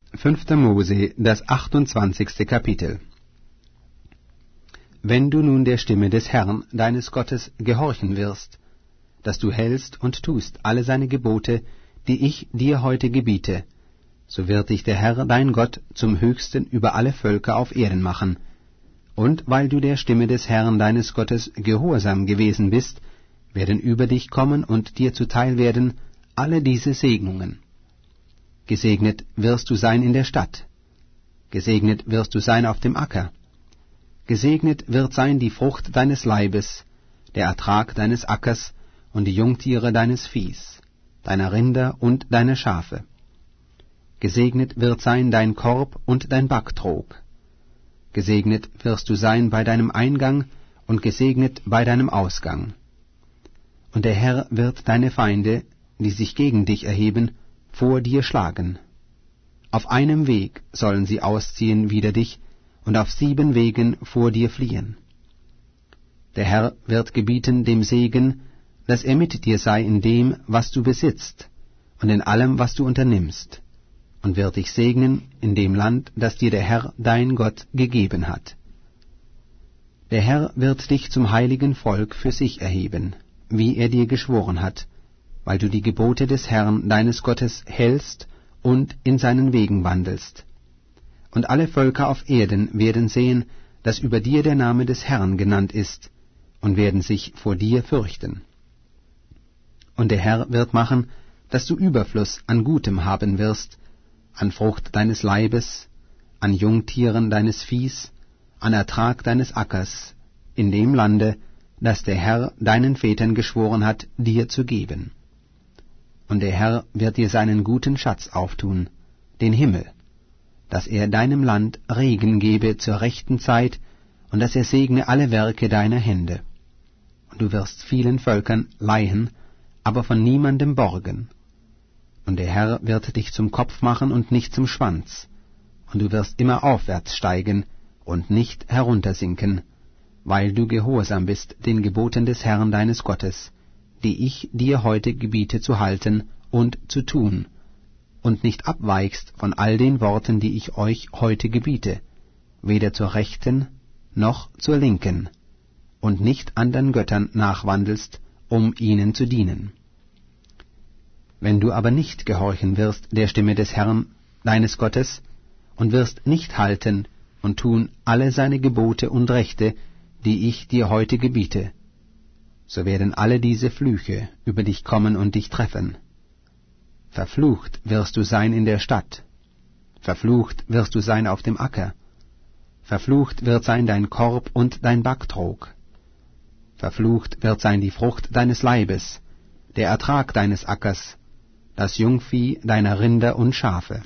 5. Mose, das 28. Kapitel. Wenn du nun der Stimme des Herrn, deines Gottes, gehorchen wirst, dass du hältst und tust alle seine Gebote, die ich dir heute gebiete, so wird dich der Herr, dein Gott, zum Höchsten über alle Völker auf Erden machen, und weil du der Stimme des Herrn, deines Gottes, gehorsam gewesen bist, werden über dich kommen und dir zuteil werden alle diese Segnungen. Gesegnet wirst du sein in der Stadt, gesegnet wirst du sein auf dem Acker, gesegnet wird sein die Frucht deines Leibes, der Ertrag deines Ackers und die Jungtiere deines Viehs, deiner Rinder und deiner Schafe. Gesegnet wird sein dein Korb und dein Backtrog. Gesegnet wirst du sein bei deinem Eingang und gesegnet bei deinem Ausgang. Und der Herr wird deine Feinde, die sich gegen dich erheben, vor dir schlagen. Auf einem Weg sollen sie ausziehen wider dich, und auf 7 Wegen vor dir fliehen. Der Herr wird gebieten dem Segen, dass er mit dir sei in dem, was du besitzt, und in allem, was du unternimmst, und wird dich segnen in dem Land, das dir der Herr, dein Gott, gegeben hat. Der Herr wird dich zum heiligen Volk für sich erheben, wie er dir geschworen hat, weil du die Gebote des Herrn, deines Gottes, hältst und in seinen Wegen wandelst. Und alle Völker auf Erden werden sehen, dass über dir der Name des Herrn genannt ist, und werden sich vor dir fürchten. Und der Herr wird machen, dass du Überfluss an Gutem haben wirst, an Frucht deines Leibes, an Jungtieren deines Viehs, an Ertrag deines Ackers, in dem Lande, das der Herr deinen Vätern geschworen hat, dir zu geben. Und der Herr wird dir seinen guten Schatz auftun, den Himmel, dass er deinem Land Regen gebe zur rechten Zeit, und dass er segne alle Werke deiner Hände. Und du wirst vielen Völkern leihen, aber von niemandem borgen. Und der Herr wird dich zum Kopf machen und nicht zum Schwanz, und du wirst immer aufwärts steigen und nicht heruntersinken, weil du gehorsam bist den Geboten des Herrn deines Gottes, die ich dir heute gebiete zu halten und zu tun, und nicht abweichst von all den Worten, die ich euch heute gebiete, weder zur Rechten noch zur Linken, und nicht andern Göttern nachwandelst, um ihnen zu dienen. Wenn du aber nicht gehorchen wirst der Stimme des Herrn, deines Gottes, und wirst nicht halten und tun alle seine Gebote und Rechte, die ich dir heute gebiete, so werden alle diese Flüche über dich kommen und dich treffen. Verflucht wirst du sein in der Stadt, verflucht wirst du sein auf dem Acker, verflucht wird sein dein Korb und dein Backtrog, verflucht wird sein die Frucht deines Leibes, der Ertrag deines Ackers, das Jungvieh deiner Rinder und Schafe.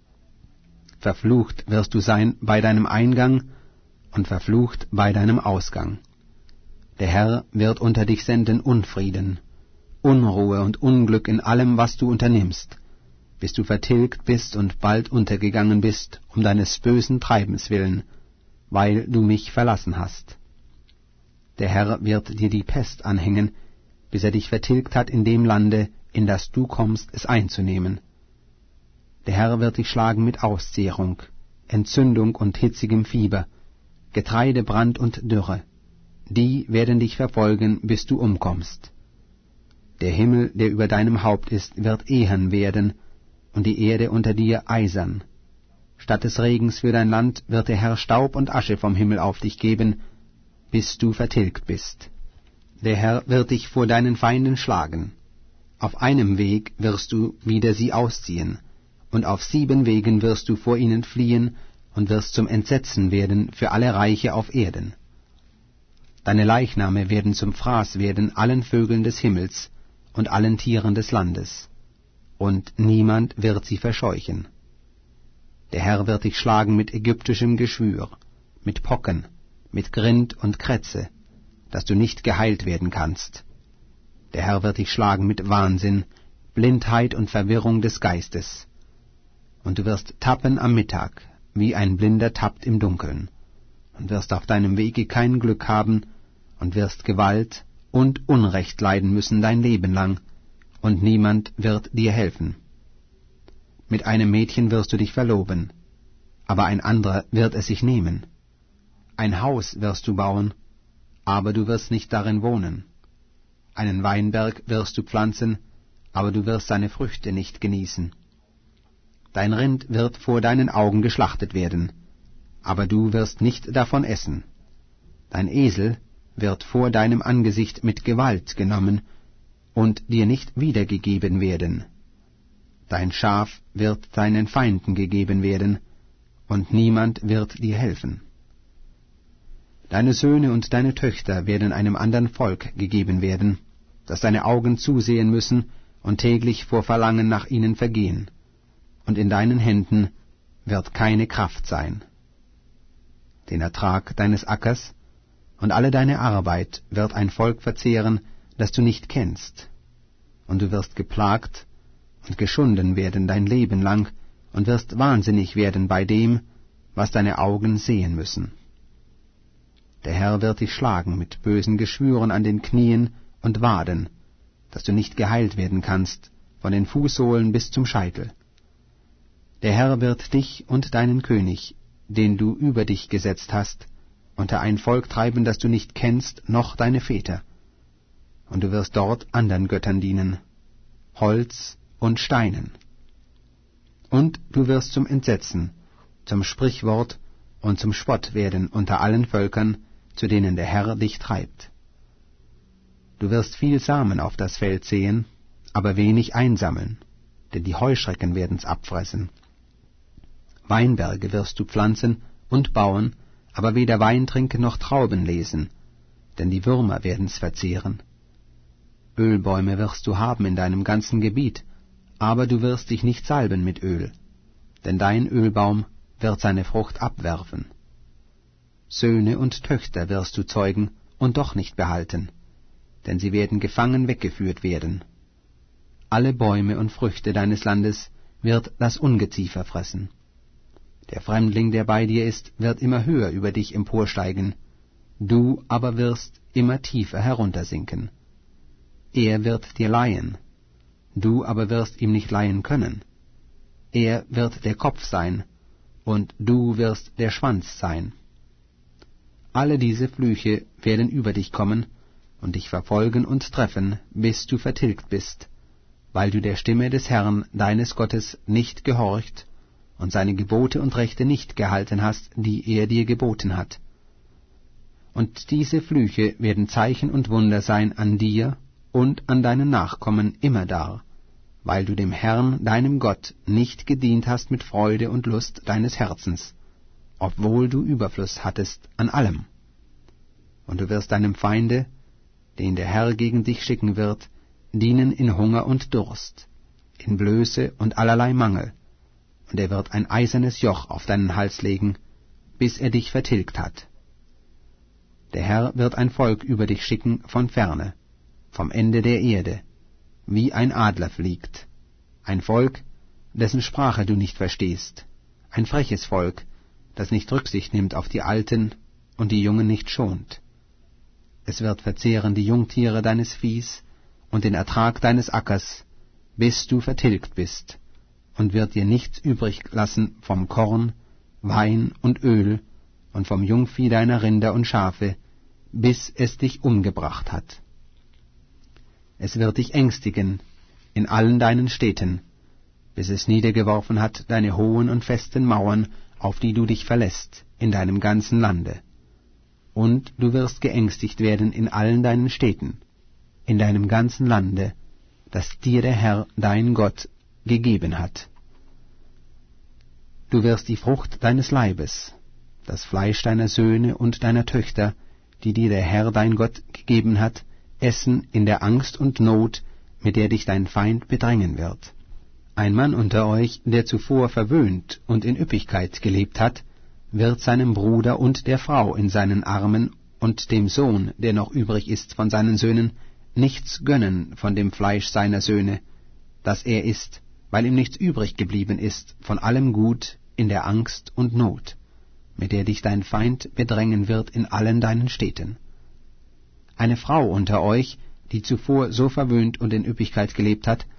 Verflucht wirst du sein bei deinem Eingang und verflucht bei deinem Ausgang. Der Herr wird unter dich senden Unfrieden, Unruhe und Unglück in allem, was du unternimmst, bis du vertilgt bist und bald untergegangen bist, um deines bösen Treibens willen, weil du mich verlassen hast. Der Herr wird dir die Pest anhängen, bis er dich vertilgt hat in dem Lande, in das du kommst, es einzunehmen. Der Herr wird dich schlagen mit Auszehrung, Entzündung und hitzigem Fieber, Getreidebrand und Dürre. Die werden dich verfolgen, bis du umkommst. Der Himmel, der über deinem Haupt ist, wird ehern werden, und die Erde unter dir eisern. Statt des Regens für dein Land wird der Herr Staub und Asche vom Himmel auf dich geben, bis du vertilgt bist. Der Herr wird dich vor deinen Feinden schlagen. Auf einem Weg wirst du wider sie ausziehen, und auf 7 Wegen wirst du vor ihnen fliehen, und wirst zum Entsetzen werden für alle Reiche auf Erden. Deine Leichname werden zum Fraß werden allen Vögeln des Himmels und allen Tieren des Landes, und niemand wird sie verscheuchen. Der Herr wird dich schlagen mit ägyptischem Geschwür, mit Pocken, mit Grind und Krätze, dass du nicht geheilt werden kannst. Der Herr wird dich schlagen mit Wahnsinn, Blindheit und Verwirrung des Geistes. Und du wirst tappen am Mittag, wie ein Blinder tappt im Dunkeln, und wirst auf deinem Wege kein Glück haben, und wirst Gewalt und Unrecht leiden müssen dein Leben lang, und niemand wird dir helfen. mit einem Mädchen wirst du dich verloben, aber ein anderer wird es sich nehmen. Ein Haus wirst du bauen, aber du wirst nicht darin wohnen. Einen Weinberg wirst du pflanzen, aber du wirst seine Früchte nicht genießen. Dein Rind wird vor deinen Augen geschlachtet werden, aber du wirst nicht davon essen. Dein Esel wird vor deinem Angesicht mit Gewalt genommen und dir nicht wiedergegeben werden. Dein Schaf wird deinen Feinden gegeben werden, und niemand wird dir helfen. Deine Söhne und deine Töchter werden einem anderen Volk gegeben werden, dass deine Augen zusehen müssen und täglich vor Verlangen nach ihnen vergehen, und in deinen Händen wird keine Kraft sein. Den Ertrag deines Ackers und alle deine Arbeit wird ein Volk verzehren, das du nicht kennst, und du wirst geplagt und geschunden werden dein Leben lang und wirst wahnsinnig werden bei dem, was deine Augen sehen müssen. Der Herr wird dich schlagen mit bösen Geschwüren an den Knien und Waden, dass du nicht geheilt werden kannst, von den Fußsohlen bis zum Scheitel. Der Herr wird dich und deinen König, den du über dich gesetzt hast, unter ein Volk treiben, das du nicht kennst, noch deine Väter. Und du wirst dort andern Göttern dienen, Holz und Steinen. Und du wirst zum Entsetzen, zum Sprichwort und zum Spott werden unter allen Völkern, zu denen der Herr dich treibt. Du wirst viel Samen auf das Feld säen, aber wenig einsammeln, denn die Heuschrecken werden's abfressen. Weinberge wirst du pflanzen und bauen, aber weder Wein trinken noch Trauben lesen, denn die Würmer werden's verzehren. Ölbäume wirst du haben in deinem ganzen Gebiet, aber du wirst dich nicht salben mit Öl, denn dein Ölbaum wird seine Frucht abwerfen. Söhne und Töchter wirst du zeugen und doch nicht behalten, denn sie werden gefangen weggeführt werden. Alle Bäume und Früchte deines Landes wird das Ungeziefer fressen. Der Fremdling, der bei dir ist, wird immer höher über dich emporsteigen, du aber wirst immer tiefer heruntersinken. Er wird dir leihen, du aber wirst ihm nicht leihen können. Er wird der Kopf sein, und du wirst der Schwanz sein. Alle diese Flüche werden über dich kommen und dich verfolgen und treffen, bis du vertilgt bist, weil du der Stimme des Herrn, deines Gottes, nicht gehorcht und seine Gebote und Rechte nicht gehalten hast, die er dir geboten hat. Und diese Flüche werden Zeichen und Wunder sein an dir und an deinen Nachkommen immerdar, weil du dem Herrn, deinem Gott, nicht gedient hast mit Freude und Lust deines Herzens, obwohl du Überfluss hattest an allem. Und du wirst deinem Feinde, den der Herr gegen dich schicken wird, dienen in Hunger und Durst, in Blöße und allerlei Mangel, und er wird ein eisernes Joch auf deinen Hals legen, bis er dich vertilgt hat. Der Herr wird ein Volk über dich schicken von ferne, vom Ende der Erde, wie ein Adler fliegt, ein Volk, dessen Sprache du nicht verstehst, ein freches Volk, das nicht Rücksicht nimmt auf die Alten und die Jungen nicht schont. Es wird verzehren die Jungtiere deines Viehs und den Ertrag deines Ackers, bis du vertilgt bist, und wird dir nichts übrig lassen vom Korn, Wein und Öl und vom Jungvieh deiner Rinder und Schafe, bis es dich umgebracht hat. Es wird dich ängstigen in allen deinen Städten, bis es niedergeworfen hat deine hohen und festen Mauern, auf die du dich verlässt, in deinem ganzen Lande. Und du wirst geängstigt werden in allen deinen Städten, in deinem ganzen Lande, das dir der Herr, dein Gott, gegeben hat. Du wirst die Frucht deines Leibes, das Fleisch deiner Söhne und deiner Töchter, die dir der Herr, dein Gott, gegeben hat, essen in der Angst und Not, mit der dich dein Feind bedrängen wird. Ein Mann unter euch, der zuvor verwöhnt und in Üppigkeit gelebt hat, wird seinem Bruder und der Frau in seinen Armen und dem Sohn, der noch übrig ist von seinen Söhnen, nichts gönnen von dem Fleisch seiner Söhne, das er isst, weil ihm nichts übrig geblieben ist von allem Gut in der Angst und Not, mit der dich dein Feind bedrängen wird in allen deinen Städten. Eine Frau unter euch, die zuvor so verwöhnt und in Üppigkeit gelebt hat,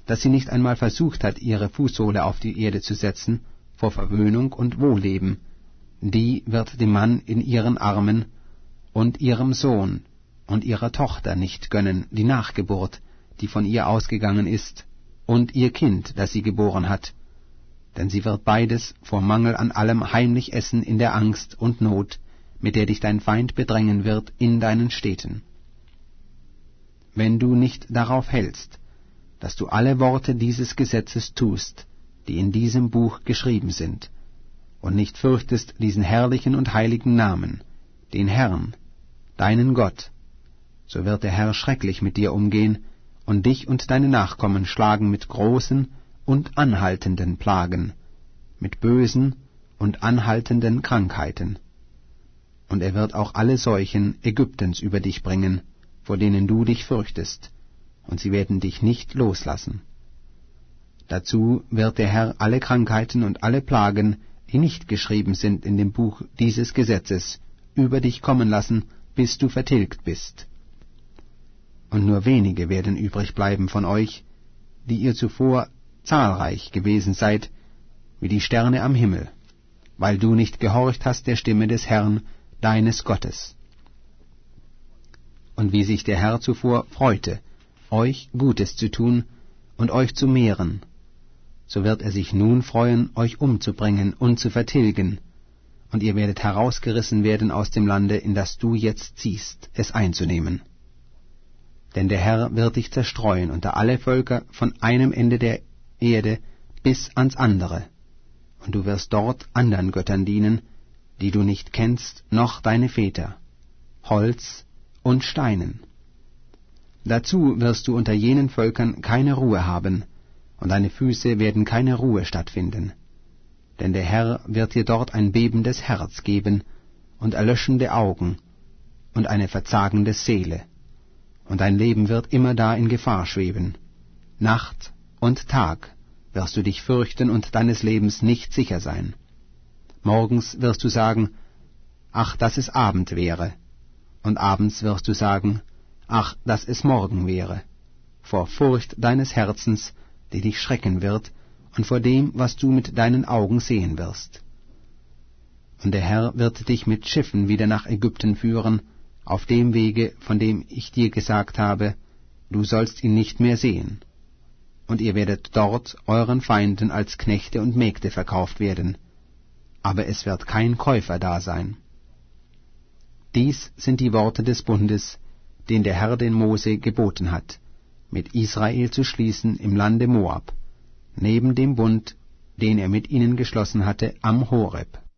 dass sie nicht einmal versucht hat, ihre Fußsohle auf die Erde zu setzen, vor Verwöhnung und Wohlleben, die wird dem Mann in ihren Armen und ihrem Sohn und ihrer Tochter nicht gönnen, die Nachgeburt, die von ihr ausgegangen ist, und ihr Kind, das sie geboren hat, denn sie wird beides vor Mangel an allem heimlich essen in der Angst und Not, mit der dich dein Feind bedrängen wird in deinen Städten. Wenn du nicht darauf hältst, dass du alle Worte dieses Gesetzes tust, die in diesem Buch geschrieben sind, und nicht fürchtest diesen herrlichen und heiligen Namen, den Herrn, deinen Gott, so wird der Herr schrecklich mit dir umgehen und dich und deine Nachkommen schlagen mit großen und anhaltenden Plagen, mit bösen und anhaltenden Krankheiten. Und er wird auch alle Seuchen Ägyptens über dich bringen, vor denen du dich fürchtest, und sie werden dich nicht loslassen. Dazu wird der Herr alle Krankheiten und alle Plagen, die nicht geschrieben sind in dem Buch dieses Gesetzes, über dich kommen lassen, bis du vertilgt bist. Und nur wenige werden übrig bleiben von euch, die ihr zuvor zahlreich gewesen seid, wie die Sterne am Himmel, weil du nicht gehorcht hast der Stimme des Herrn, deines Gottes. Und wie sich der Herr zuvor freute, euch Gutes zu tun und euch zu mehren, so wird er sich nun freuen, euch umzubringen und zu vertilgen, und ihr werdet herausgerissen werden aus dem Lande, in das du jetzt ziehst, es einzunehmen. Denn der Herr wird dich zerstreuen unter alle Völker von einem Ende der Erde bis ans andere, und du wirst dort andern Göttern dienen, die du nicht kennst, noch deine Väter, Holz und Steinen. Dazu wirst du unter jenen Völkern keine Ruhe haben, und deine Füße werden keine Ruhe stattfinden. Denn der Herr wird dir dort ein bebendes Herz geben und erlöschende Augen und eine verzagende Seele, und dein Leben wird immer da in Gefahr schweben. Nacht und Tag wirst du dich fürchten und deines Lebens nicht sicher sein. Morgens wirst du sagen, ach, dass es Abend wäre, und abends wirst du sagen, ach, dass es Morgen wäre, vor Furcht deines Herzens, die dich schrecken wird, und vor dem, was du mit deinen Augen sehen wirst. Und der Herr wird dich mit Schiffen wieder nach Ägypten führen, auf dem Wege, von dem ich dir gesagt habe, du sollst ihn nicht mehr sehen. Und ihr werdet dort euren Feinden als Knechte und Mägde verkauft werden, aber es wird kein Käufer da sein. Dies sind die Worte des Bundes, den der Herr den Mose geboten hat, mit Israel zu schließen im Lande Moab, neben dem Bund, den er mit ihnen geschlossen hatte am Horeb.